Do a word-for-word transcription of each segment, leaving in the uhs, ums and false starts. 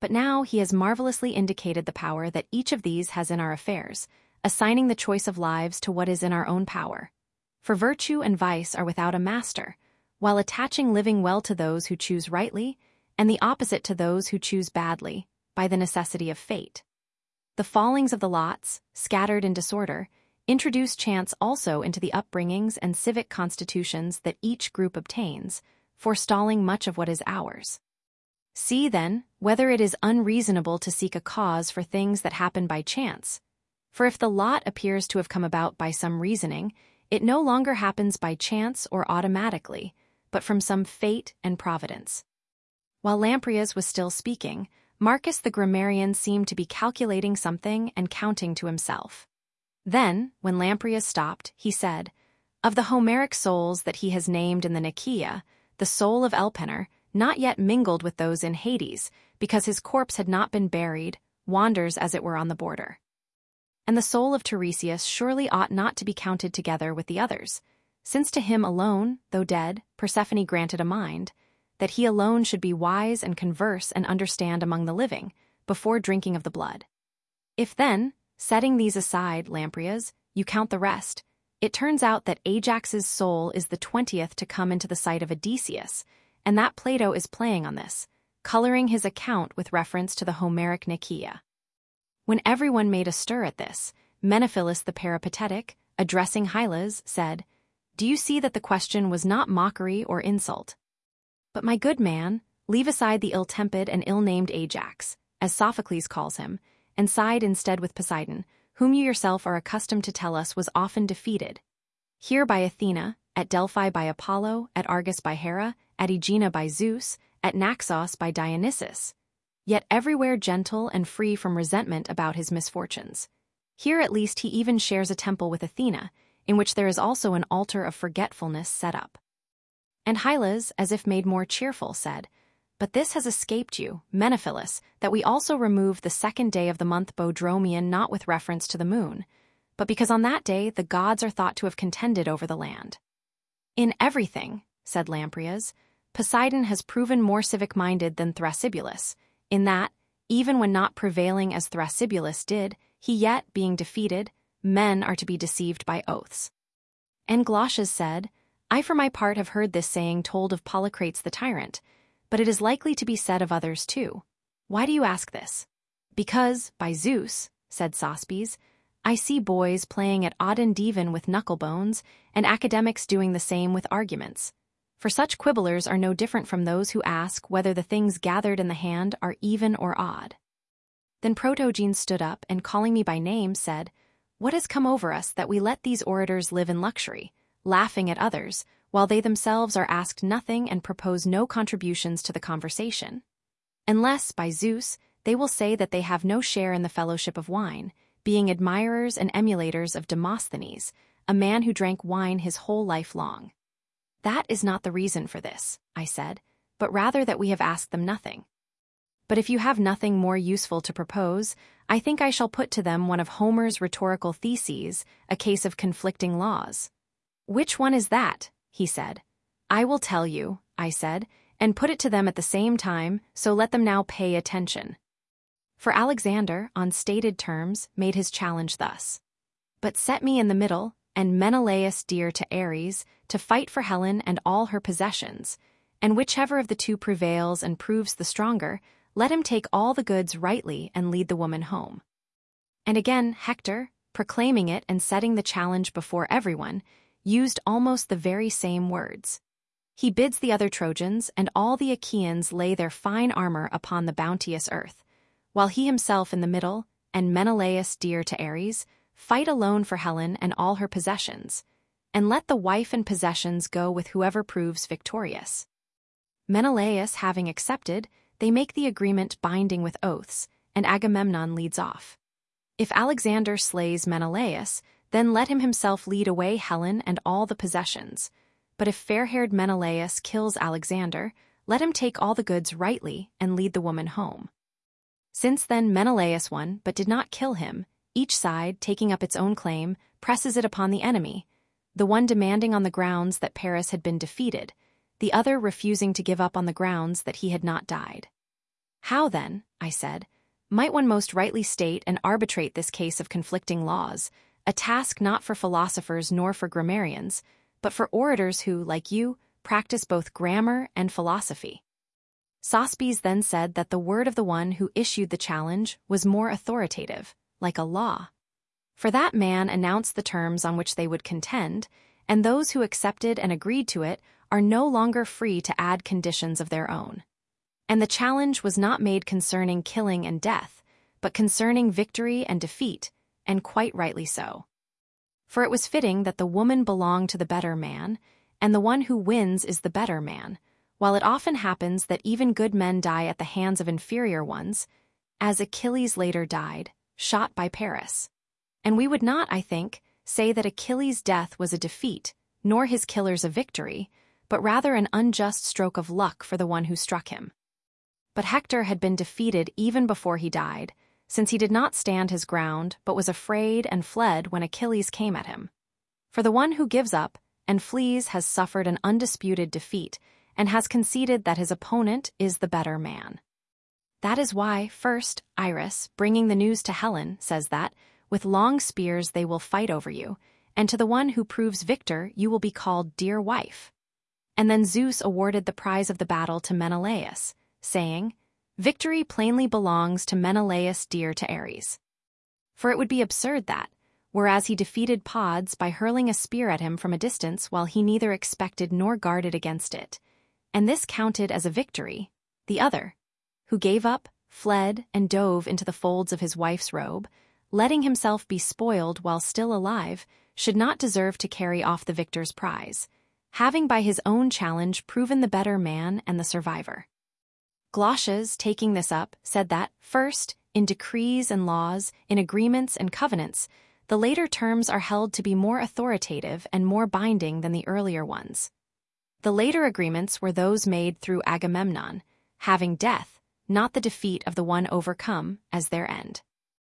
But now he has marvelously indicated the power that each of these has in our affairs, assigning the choice of lives to what is in our own power. For virtue and vice are without a master, while attaching living well to those who choose rightly, and the opposite to those who choose badly, by the necessity of fate. The fallings of the lots, scattered in disorder, introduce chance also into the upbringings and civic constitutions that each group obtains, forestalling much of what is ours. See, then, whether it is unreasonable to seek a cause for things that happen by chance. For if the lot appears to have come about by some reasoning, it no longer happens by chance or automatically, but from some fate and providence. While Lamprias was still speaking, Marcus the grammarian seemed to be calculating something and counting to himself. Then, when Lamprias stopped, he said, "Of the Homeric souls that he has named in the Nicaea, the soul of Elpenor, not yet mingled with those in Hades, because his corpse had not been buried, wanders as it were on the border. And the soul of Tiresias surely ought not to be counted together with the others, since to him alone, though dead, Persephone granted a mind, that he alone should be wise and converse and understand among the living, before drinking of the blood. If then, setting these aside, Lamprias, you count the rest, it turns out that Ajax's soul is the twentieth to come into the sight of Odysseus, and that Plato is playing on this, coloring his account with reference to the Homeric Nicaea." When everyone made a stir at this, Menophilus the Peripatetic, addressing Hylas, said, "Do you see that the question was not mockery or insult? But my good man, leave aside the ill-tempered and ill-named Ajax, as Sophocles calls him, and side instead with Poseidon, whom you yourself are accustomed to tell us was often defeated. Here by Athena, at Delphi by Apollo, at Argus by Hera, at Aegina by Zeus, at Naxos by Dionysus, yet everywhere gentle and free from resentment about his misfortunes. Here at least he even shares a temple with Athena, in which there is also an altar of forgetfulness set up." And Hylas, as if made more cheerful, said, "But this has escaped you, Menophilus, that we also remove the second day of the month Bodromian not with reference to the moon, but because on that day the gods are thought to have contended over the land." "In everything," said Lamprias, "Poseidon has proven more civic-minded than Thrasybulus, in that, even when not prevailing as Thrasybulus did, he yet, being defeated, men are to be deceived by oaths." And Glaucias said, "I for my part have heard this saying told of Polycrates the tyrant, but it is likely to be said of others too. Why do you ask this?" "Because, by Zeus," said Sospes, "I see boys playing at odd and even with knuckle-bones, and academics doing the same with arguments. For such quibblers are no different from those who ask whether the things gathered in the hand are even or odd." Then Protogenes stood up and, calling me by name, said, "What has come over us that we let these orators live in luxury, laughing at others, while they themselves are asked nothing and propose no contributions to the conversation? Unless, by Zeus, they will say that they have no share in the fellowship of wine, being admirers and emulators of Demosthenes, a man who drank wine his whole life long. That is not the reason for this," I said, "but rather that we have asked them nothing. But if you have nothing more useful to propose, I think I shall put to them one of Homer's rhetorical theses, a case of conflicting laws." "Which one is that?" he said. "I will tell you," I said, "and put it to them at the same time, so let them now pay attention." For Alexander, on stated terms, made his challenge thus: "But set me in the middle, and Menelaus dear to Ares, to fight for Helen and all her possessions, and whichever of the two prevails and proves the stronger, let him take all the goods rightly and lead the woman home." And again Hector, proclaiming it and setting the challenge before everyone, used almost the very same words. He bids the other Trojans and all the Achaeans lay their fine armor upon the bounteous earth, while he himself in the middle, and Menelaus dear to Ares, fight alone for Helen and all her possessions, and let the wife and possessions go with whoever proves victorious. Menelaus having accepted, they make the agreement binding with oaths, and Agamemnon leads off. If Alexander slays Menelaus, then let him himself lead away Helen and all the possessions. But if fair-haired Menelaus kills Alexander, let him take all the goods rightly and lead the woman home. Since then Menelaus won but did not kill him, each side, taking up its own claim, presses it upon the enemy, the one demanding on the grounds that Paris had been defeated, the other refusing to give up on the grounds that he had not died. How then, I said, might one most rightly state and arbitrate this case of conflicting laws, a task not for philosophers nor for grammarians, but for orators who, like you, practice both grammar and philosophy? Sospes then said that the word of the one who issued the challenge was more authoritative, like a law. For that man announced the terms on which they would contend, and those who accepted and agreed to it are no longer free to add conditions of their own. And the challenge was not made concerning killing and death, but concerning victory and defeat, and quite rightly so. For it was fitting that the woman belonged to the better man, and the one who wins is the better man, while it often happens that even good men die at the hands of inferior ones, as Achilles later died, shot by Paris. And we would not, I think, say that Achilles' death was a defeat, nor his killers a victory, but rather an unjust stroke of luck for the one who struck him. But Hector had been defeated even before he died, since he did not stand his ground but was afraid and fled when Achilles came at him. For the one who gives up and flees has suffered an undisputed defeat and has conceded that his opponent is the better man. That is why, first, Iris, bringing the news to Helen, says that, with long spears they will fight over you, and to the one who proves victor you will be called dear wife. And then Zeus awarded the prize of the battle to Menelaus, saying, victory plainly belongs to Menelaus dear to Ares. For it would be absurd that, whereas he defeated Pods by hurling a spear at him from a distance while he neither expected nor guarded against it, and this counted as a victory, the other, who gave up, fled, and dove into the folds of his wife's robe, letting himself be spoiled while still alive, should not deserve to carry off the victor's prize, having by his own challenge proven the better man and the survivor. Glaucias, taking this up, said that, first, in decrees and laws, in agreements and covenants, the later terms are held to be more authoritative and more binding than the earlier ones. The later agreements were those made through Agamemnon, having death, not the defeat of the one overcome, as their end.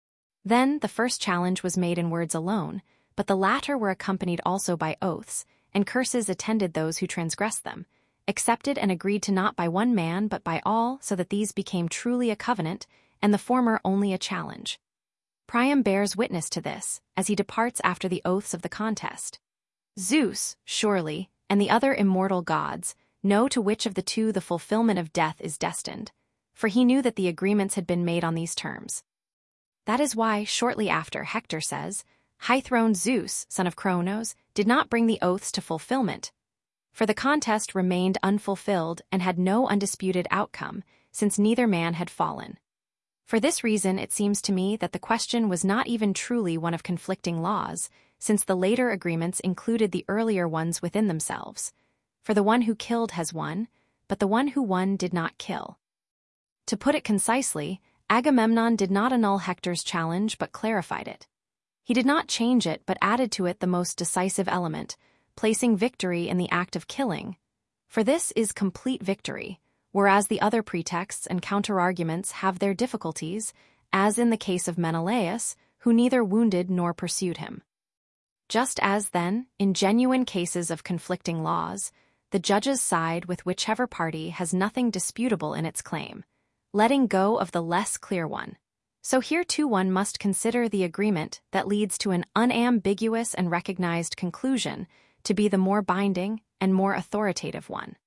Then the first challenge was made in words alone, but the latter were accompanied also by oaths, and curses attended those who transgressed them, accepted and agreed to not by one man but by all, so that these became truly a covenant, and the former only a challenge. Priam bears witness to this, as he departs after the oaths of the contest. Zeus, surely, and the other immortal gods, know to which of the two the fulfillment of death is destined, for he knew that the agreements had been made on these terms. That is why, shortly after, Hector says, high-throned Zeus, son of Cronos, did not bring the oaths to fulfillment, for the contest remained unfulfilled and had no undisputed outcome, since neither man had fallen. For this reason, it seems to me that the question was not even truly one of conflicting laws, since the later agreements included the earlier ones within themselves. For the one who killed has won, but the one who won did not kill. To put it concisely, Agamemnon did not annul Hector's challenge but clarified it. He did not change it but added to it the most decisive element, placing victory in the act of killing. For this is complete victory, whereas the other pretexts and counterarguments have their difficulties, as in the case of Menelaus, who neither wounded nor pursued him. Just as, then, in genuine cases of conflicting laws, the judges side with whichever party has nothing disputable in its claim, letting go of the less clear one. So here too one must consider the agreement that leads to an unambiguous and recognized conclusion to be the more binding and more authoritative one.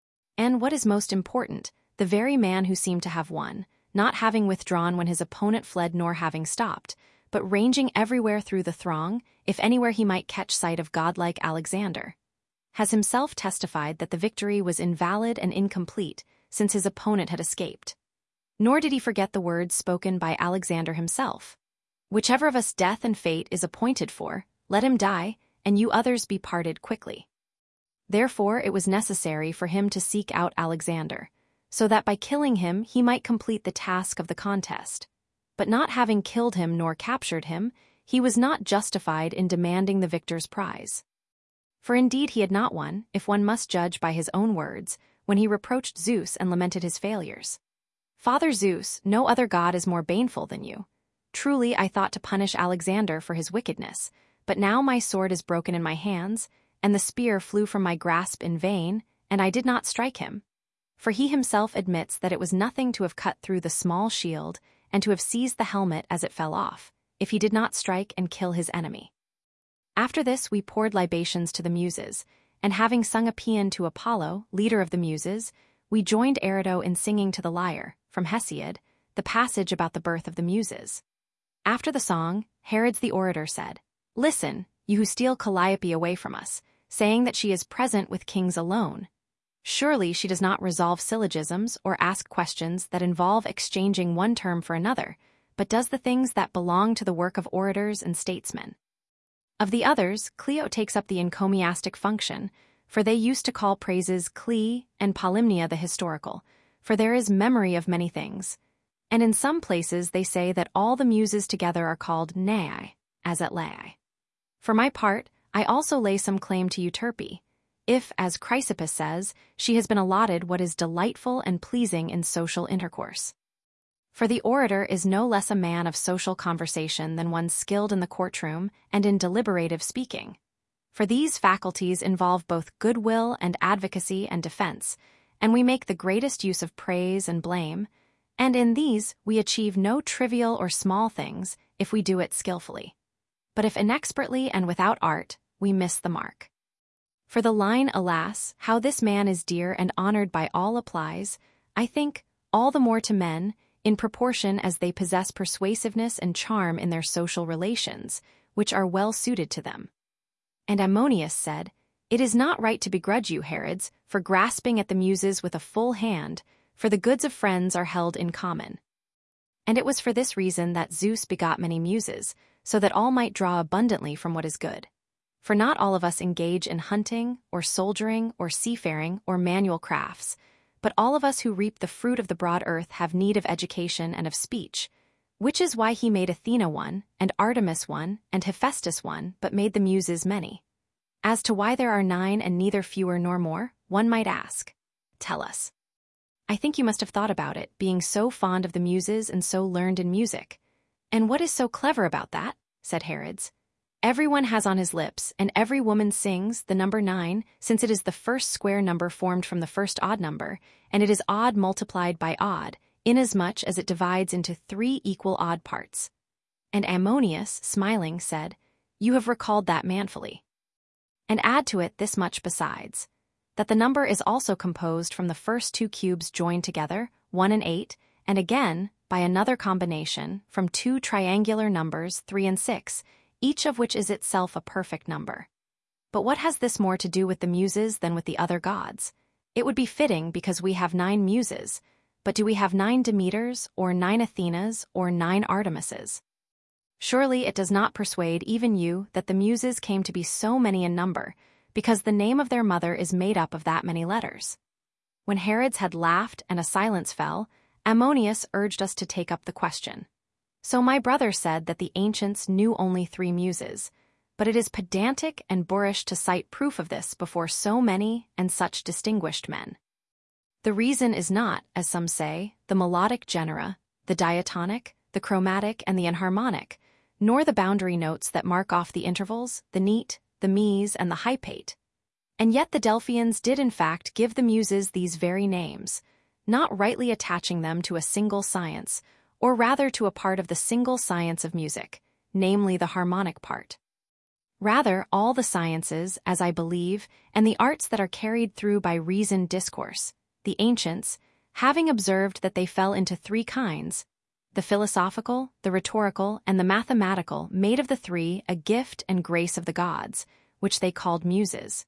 And what is most important, the very man who seemed to have won, not having withdrawn when his opponent fled nor having stopped, but ranging everywhere through the throng, if anywhere he might catch sight of godlike Alexander, has himself testified that the victory was invalid and incomplete, since his opponent had escaped. Nor did he forget the words spoken by Alexander himself. Whichever of us death and fate is appointed for, let him die, and you others be parted quickly. Therefore it was necessary for him to seek out Alexander, so that by killing him he might complete the task of the contest. But not having killed him nor captured him, he was not justified in demanding the victor's prize. For indeed he had not won, if one must judge by his own words, when he reproached Zeus and lamented his failures. Father Zeus, no other god is more baneful than you. Truly I thought to punish Alexander for his wickedness, but now my sword is broken in my hands, and the spear flew from my grasp in vain, and I did not strike him. for he himself admits that it was nothing to have cut through the small shield and to have seized the helmet as it fell off, if he did not strike and kill his enemy. After this we poured libations to the Muses, and having sung a paean to Apollo, leader of the Muses, we joined Erido in singing to the lyre, from Hesiod, the passage about the birth of the Muses. After the song, Herodes the orator said, "Listen, you who steal Calliope away from us, saying that she is present with kings alone. Surely she does not resolve syllogisms or ask questions that involve exchanging one term for another, but does the things that belong to the work of orators and statesmen. Of the others, Clio takes up the encomiastic function, for they used to call praises Clee and Polymnia the historical, for there is memory of many things. And in some places they say that all the Muses together are called Neai, as at Laei. For my part, I also lay some claim to Euterpe, if, as Chrysippus says, she has been allotted what is delightful and pleasing in social intercourse. For the orator is no less a man of social conversation than one skilled in the courtroom and in deliberative speaking. For these faculties involve both goodwill and advocacy and defense, and we make the greatest use of praise and blame, and in these we achieve no trivial or small things if we do it skillfully. But if inexpertly and without art, we miss the mark. For the line, alas, how this man is dear and honored by all applies, I think, all the more to men, in proportion as they possess persuasiveness and charm in their social relations, which are well suited to them. And Ammonius said, "It is not right to begrudge you, Herods, for grasping at the Muses with a full hand, for the goods of friends are held in common." And it was for this reason that Zeus begot many Muses, so that all might draw abundantly from what is good. For not all of us engage in hunting, or soldiering, or seafaring, or manual crafts, but all of us who reap the fruit of the broad earth have need of education and of speech, which is why he made Athena one, and Artemis one, and Hephaestus one, but made the Muses many. As to why there are nine and neither fewer nor more, one might ask, "Tell us." I think you must have thought about it, being so fond of the Muses and so learned in music. "And what is so clever about that?" said Herodes. "Everyone has on his lips, and every woman sings, the number nine, since it is the first square number formed from the first odd number, and it is odd multiplied by odd, inasmuch as it divides into three equal odd parts." And Ammonius, smiling, said, "You have recalled that manfully. And add to it this much besides, that the number is also composed from the first two cubes joined together, one and eight, and again, by another combination, from two triangular numbers, three and six, each of which is itself a perfect number. But what has this more to do with the Muses than with the other gods? It would be fitting because we have nine Muses, but do we have nine Demeters, or nine Athenas, or nine Artemises? Surely it does not persuade even you that the Muses came to be so many in number, because the name of their mother is made up of that many letters. When Herodes had laughed and a silence fell, Ammonius urged us to take up the question. So my brother said that the ancients knew only three Muses, but it is pedantic and boorish to cite proof of this before so many and such distinguished men. The reason is not, as some say, the melodic genera, the diatonic, the chromatic, and the enharmonic, nor the boundary notes that mark off the intervals, the neat, the mies, and the hypate. And yet the Delphians did in fact give the Muses these very names, not rightly attaching them to a single science, or rather to a part of the single science of music, namely the harmonic part. Rather, all the sciences, as I believe, and the arts that are carried through by reasoned discourse, the ancients, having observed that they fell into three kinds, the philosophical, the rhetorical, and the mathematical, made of the three a gift and grace of the gods, which they called Muses.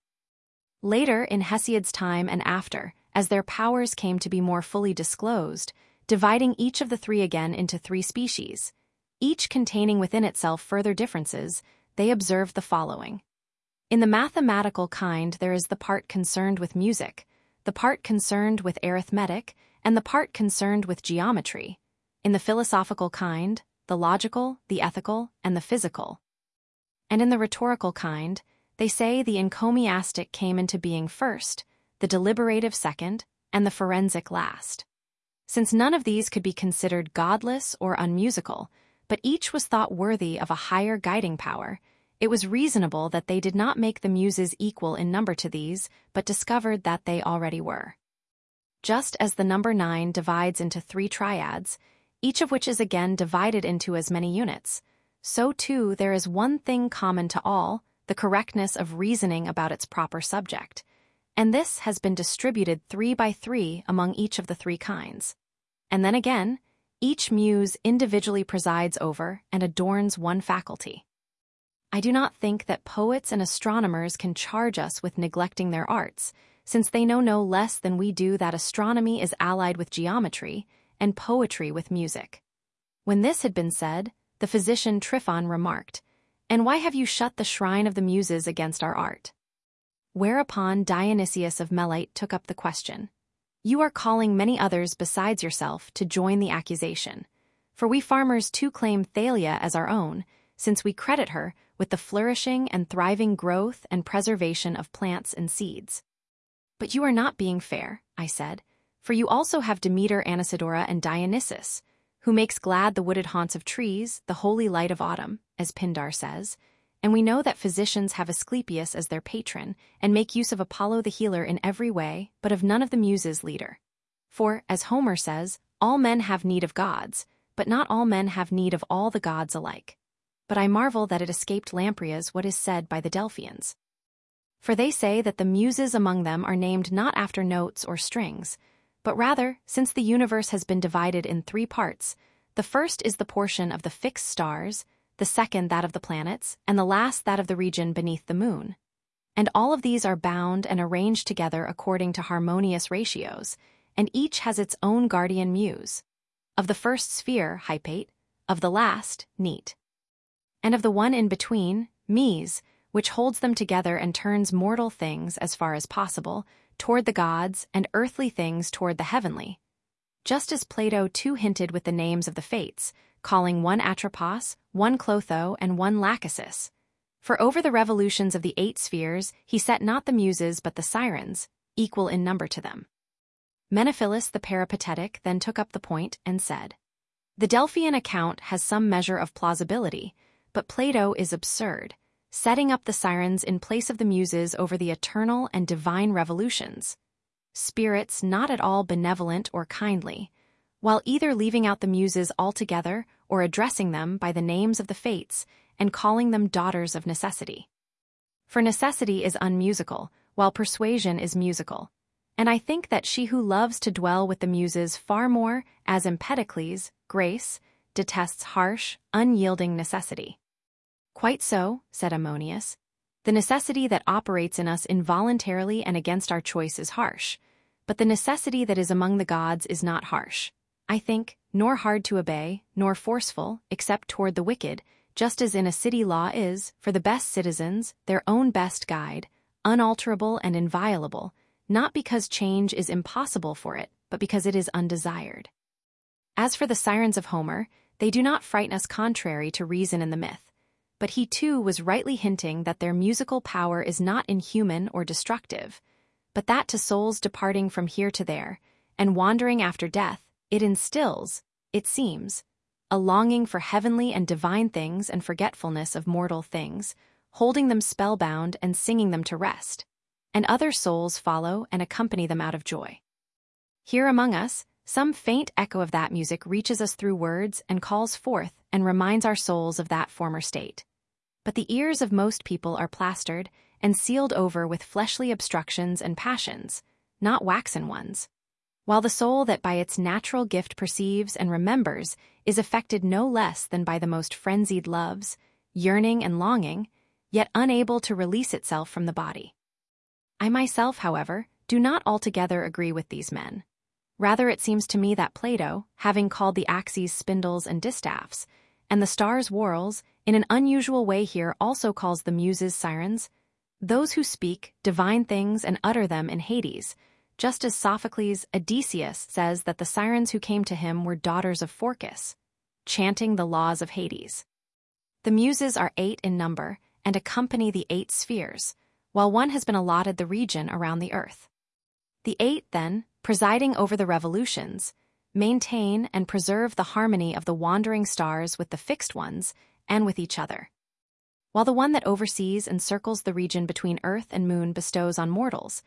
Later, in Hesiod's time and after, as their powers came to be more fully disclosed, dividing each of the three again into three species, each containing within itself further differences, they observed the following. In the mathematical kind there is the part concerned with music, the part concerned with arithmetic, and the part concerned with geometry. In the philosophical kind, the logical, the ethical, and the physical. And in the rhetorical kind, they say the encomiastic came into being first, the deliberative second, and the forensic last. Since none of these could be considered godless or unmusical, but each was thought worthy of a higher guiding power, it was reasonable that they did not make the Muses equal in number to these, but discovered that they already were. Just as the number nine divides into three triads, each of which is again divided into as many units, so too there is one thing common to all, the correctness of reasoning about its proper subject, and this has been distributed three by three among each of the three kinds. And then again, each muse individually presides over and adorns one faculty. I do not think that poets and astronomers can charge us with neglecting their arts, since they know no less than we do that astronomy is allied with geometry and poetry with music. When this had been said, the physician Tryphon remarked, "And why have you shut the shrine of the Muses against our art?" Whereupon Dionysius of Melite took up the question, "You are calling many others besides yourself to join the accusation, for we farmers too claim Thalia as our own, since we credit her with the flourishing and thriving growth and preservation of plants and seeds." "But you are not being fair," I said, "for you also have Demeter, Anaxadora, and Dionysus, who makes glad the wooded haunts of trees, the holy light of autumn, as Pindar says, and we know that physicians have Asclepius as their patron and make use of Apollo the healer in every way, but of none of the Muses' leader. For, as Homer says, all men have need of gods, but not all men have need of all the gods alike. But I marvel that it escaped Lamprias what is said by the Delphians. For they say that the Muses among them are named not after notes or strings, but rather, since the universe has been divided in three parts, the first is the portion of the fixed stars, the second that of the planets, and the last that of the region beneath the moon. And all of these are bound and arranged together according to harmonious ratios, and each has its own guardian muse. Of the first sphere, Hypate, of the last, Neat. And of the one in between, Mes, which holds them together and turns mortal things, as far as possible, toward the gods and earthly things toward the heavenly. Just as Plato too hinted with the names of the Fates, calling one Atropos, one Clotho, and one Lachesis. For over the revolutions of the eight spheres he set not the Muses but the Sirens, equal in number to them. Menophilus the Peripatetic then took up the point and said, "The Delphian account has some measure of plausibility, but Plato is absurd, setting up the Sirens in place of the Muses over the eternal and divine revolutions, spirits not at all benevolent or kindly, while either leaving out the Muses altogether or addressing them by the names of the Fates and calling them daughters of necessity. For necessity is unmusical, while persuasion is musical, and I think that she who loves to dwell with the Muses far more, as Empedocles, Grace, detests harsh, unyielding necessity." "Quite so," said Ammonius. "The necessity that operates in us involuntarily and against our choice is harsh, but the necessity that is among the gods is not harsh, I think, nor hard to obey, nor forceful, except toward the wicked, just as in a city law is, for the best citizens, their own best guide, unalterable and inviolable, not because change is impossible for it, but because it is undesired. As for the Sirens of Homer, they do not frighten us contrary to reason in the myth, but he too was rightly hinting that their musical power is not inhuman or destructive, but that to souls departing from here to there, and wandering after death, it instills, it seems, a longing for heavenly and divine things and forgetfulness of mortal things, holding them spellbound and singing them to rest, and other souls follow and accompany them out of joy. Here among us, some faint echo of that music reaches us through words and calls forth and reminds our souls of that former state. But the ears of most people are plastered and sealed over with fleshly obstructions and passions, not waxen ones, while the soul that by its natural gift perceives and remembers is affected no less than by the most frenzied loves, yearning and longing, yet unable to release itself from the body. I myself, however, do not altogether agree with these men. Rather, it seems to me that Plato, having called the axes spindles and distaffs, and the stars whorls, in an unusual way here also calls the Muses Sirens, those who speak divine things and utter them in Hades, just as Sophocles' Odysseus says that the Sirens who came to him were daughters of Phorcys, chanting the laws of Hades. The Muses are eight in number and accompany the eight spheres, while one has been allotted the region around the earth. The eight, then, presiding over the revolutions, maintain and preserve the harmony of the wandering stars with the fixed ones and with each other, while the one that oversees and circles the region between earth and moon bestows on mortals,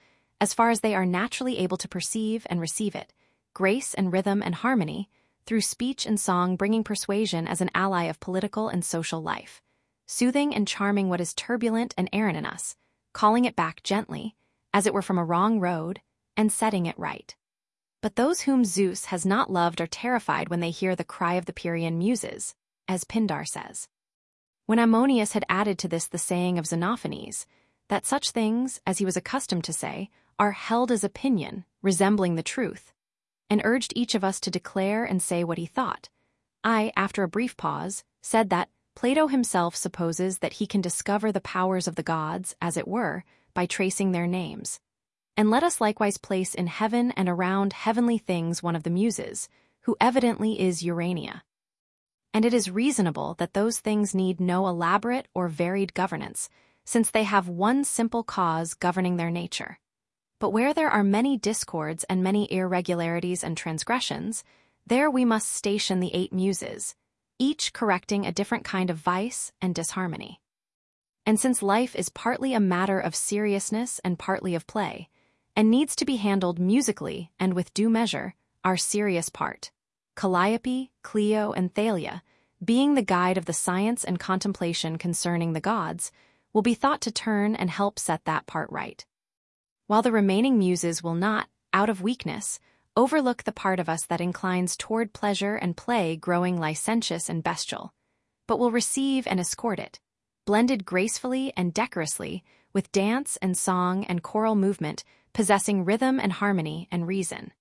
as far as they are naturally able to perceive and receive it, grace and rhythm and harmony, through speech and song bringing persuasion as an ally of political and social life, soothing and charming what is turbulent and errant in us, calling it back gently, as it were from a wrong road, and setting it right. But those whom Zeus has not loved are terrified when they hear the cry of the Pierian muses, as Pindar says. When Ammonius had added to this the saying of Xenophanes, that such things, as he was accustomed to say, are held as opinion, resembling the truth, and urged each of us to declare and say what he thought, I, after a brief pause, said that Plato himself supposes that he can discover the powers of the gods, as it were, by tracing their names. And let us likewise place in heaven and around heavenly things one of the muses, who evidently is Urania. And it is reasonable that those things need no elaborate or varied governance, since they have one simple cause governing their nature. But where there are many discords and many irregularities and transgressions, there we must station the eight muses, each correcting a different kind of vice and disharmony. And since life is partly a matter of seriousness and partly of play, and needs to be handled musically and with due measure, our serious part, Calliope, Clio, and Thalia, being the guide of the science and contemplation concerning the gods, will be thought to turn and help set that part right. While the remaining muses will not, out of weakness, overlook the part of us that inclines toward pleasure and play growing licentious and bestial, but will receive and escort it, blended gracefully and decorously with dance and song and choral movement, possessing rhythm and harmony and reason.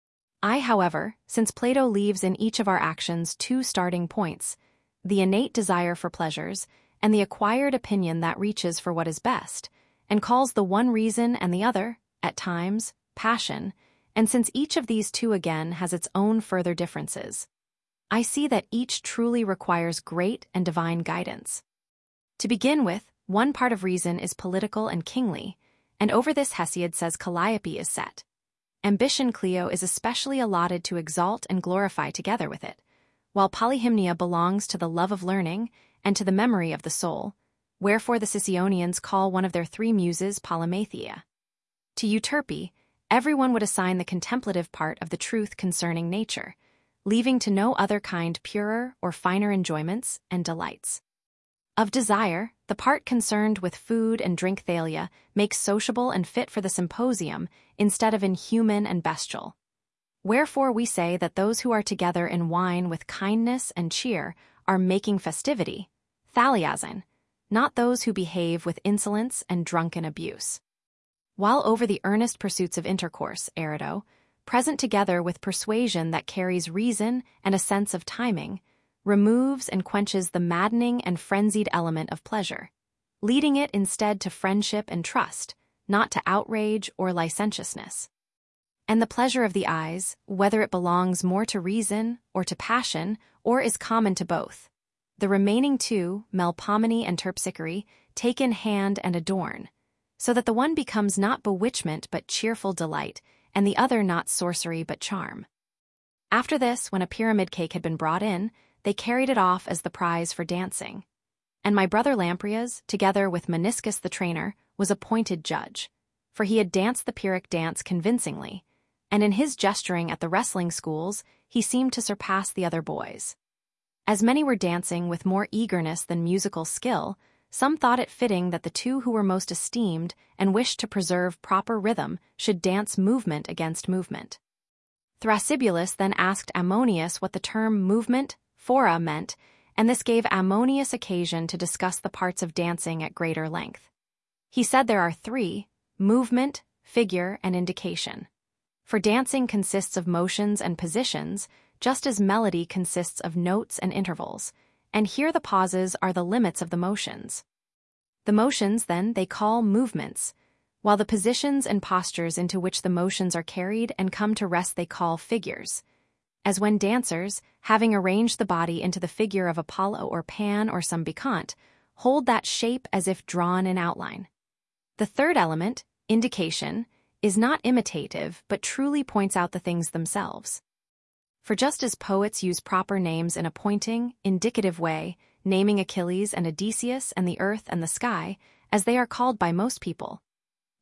I, however, since Plato leaves in each of our actions two starting points, the innate desire for pleasures and the acquired opinion that reaches for what is best, and calls the one reason and the other, at times, passion, and since each of these two again has its own further differences, I see that each truly requires great and divine guidance. To begin with, one part of reason is political and kingly, and over this Hesiod says Calliope is set. Ambition, Clio, is especially allotted to exalt and glorify together with it, while Polyhymnia belongs to the love of learning and to the memory of the soul, wherefore the Sicyonians call one of their three muses Polymathea. To Euterpe, everyone would assign the contemplative part of the truth concerning nature, leaving to no other kind purer or finer enjoyments and delights. Of desire, the part concerned with food and drink Thalia makes sociable and fit for the symposium instead of inhuman and bestial. Wherefore we say that those who are together in wine with kindness and cheer are making festivity, thaliazin, not those who behave with insolence and drunken abuse. While over the earnest pursuits of intercourse, Erido, present together with persuasion that carries reason and a sense of timing, removes and quenches the maddening and frenzied element of pleasure, leading it instead to friendship and trust, not to outrage or licentiousness. And the pleasure of the eyes, whether it belongs more to reason or to passion, or is common to both, the remaining two, Melpomene and Terpsichore, take in hand and adorn, so that the one becomes not bewitchment but cheerful delight, and the other not sorcery but charm. After this, when a pyramid cake had been brought in, they carried it off as the prize for dancing. And my brother Lamprias, together with Meniscus the trainer, was appointed judge, for he had danced the Pyrrhic dance convincingly, and in his gesturing at the wrestling schools he seemed to surpass the other boys. As many were dancing with more eagerness than musical skill, some thought it fitting that the two who were most esteemed and wished to preserve proper rhythm should dance movement against movement. Thrasybulus then asked Ammonius what the term movement, phora, meant, and this gave Ammonius occasion to discuss the parts of dancing at greater length. He said there are three: movement, figure, and indication. For dancing consists of motions and positions, just as melody consists of notes and intervals, and here the pauses are the limits of the motions. The motions, then, they call movements, while the positions and postures into which the motions are carried and come to rest they call figures, as when dancers, having arranged the body into the figure of Apollo or Pan or some Bacchant, hold that shape as if drawn in outline. The third element, indication, is not imitative but truly points out the things themselves. For just as poets use proper names in a pointing, indicative way, naming Achilles and Odysseus and the earth and the sky, as they are called by most people,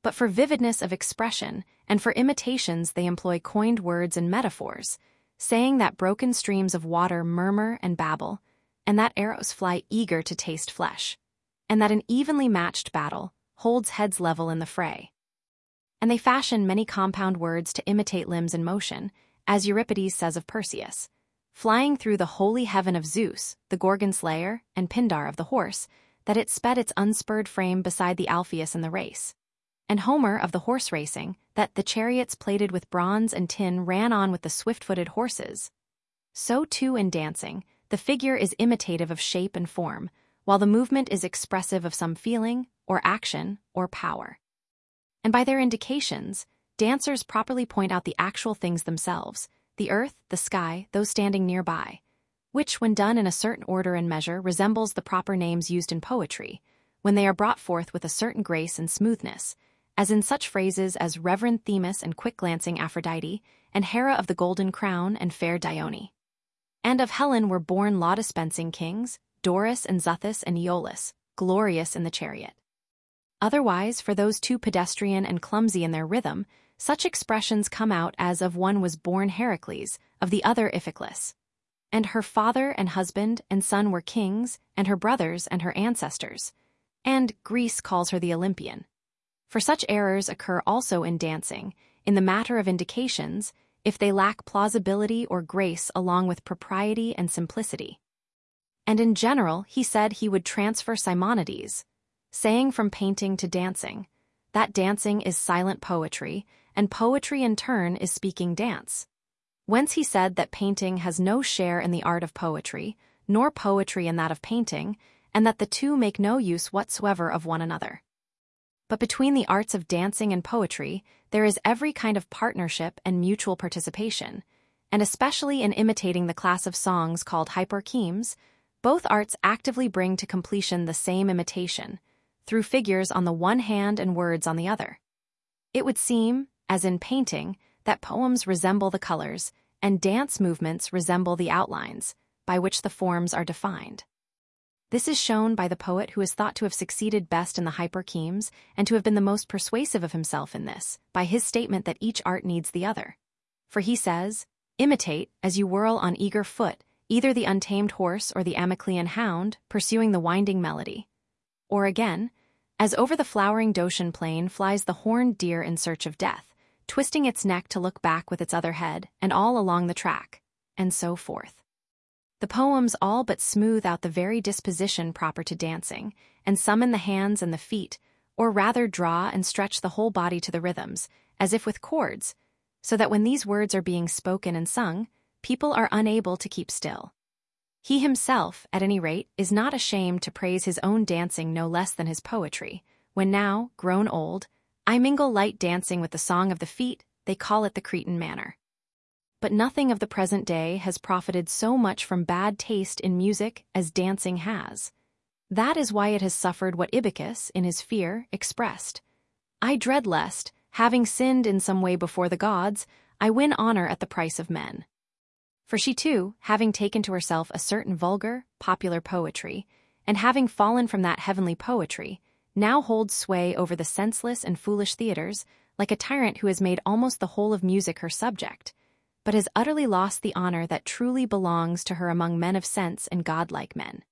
But for vividness of expression and for imitations they employ coined words and metaphors, saying that broken streams of water murmur and babble, and that arrows fly eager to taste flesh, and that an evenly matched battle holds heads level in the fray. And they fashion many compound words to imitate limbs in motion, as Euripides says of Perseus, flying through the holy heaven of Zeus, the Gorgon slayer, and Pindar of the horse, that it sped its unspurred frame beside the Alpheus in the race. And Homer of the horse racing, that the chariots plated with bronze and tin ran on with the swift-footed horses. So too in dancing, the figure is imitative of shape and form, while the movement is expressive of some feeling, or action, or power. And by their indications, dancers properly point out the actual things themselves, the earth, the sky, those standing nearby, which, when done in a certain order and measure, resembles the proper names used in poetry, when they are brought forth with a certain grace and smoothness, as in such phrases as Reverend Themis and quick-glancing Aphrodite, and Hera of the golden crown and fair Dione. And of Helen were born law-dispensing kings, Doris and Xuthus and Aeolus, glorious in the chariot. Otherwise, for those too pedestrian and clumsy in their rhythm, such expressions come out as of one was born Heracles, of the other Iphiclus. And her father and husband and son were kings, and her brothers and her ancestors. And Greece calls her the Olympian. For such errors occur also in dancing, in the matter of indications, if they lack plausibility or grace along with propriety and simplicity. And in general, he said he would transfer Simonides, saying from painting to dancing, that dancing is silent poetry, and poetry in turn is speaking dance. Whence he said that painting has no share in the art of poetry, nor poetry in that of painting, and that the two make no use whatsoever of one another. But between the arts of dancing and poetry, there is every kind of partnership and mutual participation, and especially in imitating the class of songs called hyperchemes, both arts actively bring to completion the same imitation, through figures on the one hand and words on the other. It would seem, as in painting, that poems resemble the colors, and dance movements resemble the outlines, by which the forms are defined. This is shown by the poet who is thought to have succeeded best in the hyperchemes and to have been the most persuasive of himself in this, by his statement that each art needs the other. For he says, "Imitate, as you whirl on eager foot, either the untamed horse or the Amyclean hound, pursuing the winding melody." Or again, "As over the flowering Docian plain flies the horned deer in search of death, twisting its neck to look back with its other head, and all along the track," and so forth. The poems all but smooth out the very disposition proper to dancing, and summon the hands and the feet, or rather draw and stretch the whole body to the rhythms, as if with cords, so that when these words are being spoken and sung, people are unable to keep still. He himself, at any rate, is not ashamed to praise his own dancing no less than his poetry, when now, grown old, I mingle light dancing with the song of the feet, they call it the Cretan manner. But nothing of the present day has profited so much from bad taste in music as dancing has. That is why it has suffered what Ibycus, in his fear, expressed. I dread lest, having sinned in some way before the gods, I win honor at the price of men. For she too, having taken to herself a certain vulgar, popular poetry, and having fallen from that heavenly poetry, now holds sway over the senseless and foolish theaters, like a tyrant who has made almost the whole of music her subject, but has utterly lost the honor that truly belongs to her among men of sense and godlike men.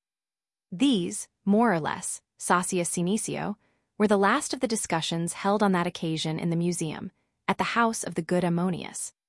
These, more or less, Sacius Senecio, were the last of the discussions held on that occasion in the museum, at the house of the good Ammonius.